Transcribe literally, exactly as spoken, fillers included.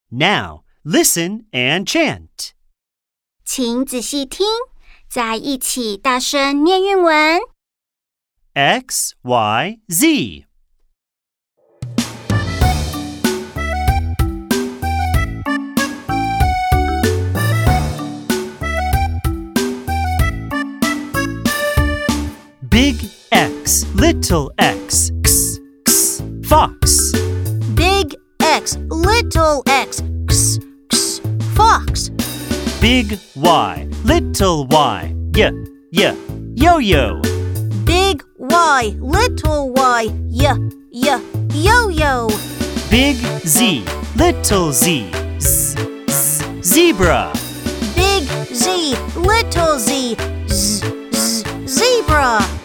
Now, listen and chant. 请仔细听，再一起大声念韵文。 X, Y, Z. Big X, little X, X, X, fox. Big X, little X, X, X, fox. Big Y, little Y, Y, Y, yo-yo. Big Y, little Y, Y, Y, yo-yo. Big Z, little Z, Z, Z, zebra. Big Z, little Z, Z, Z, zebra.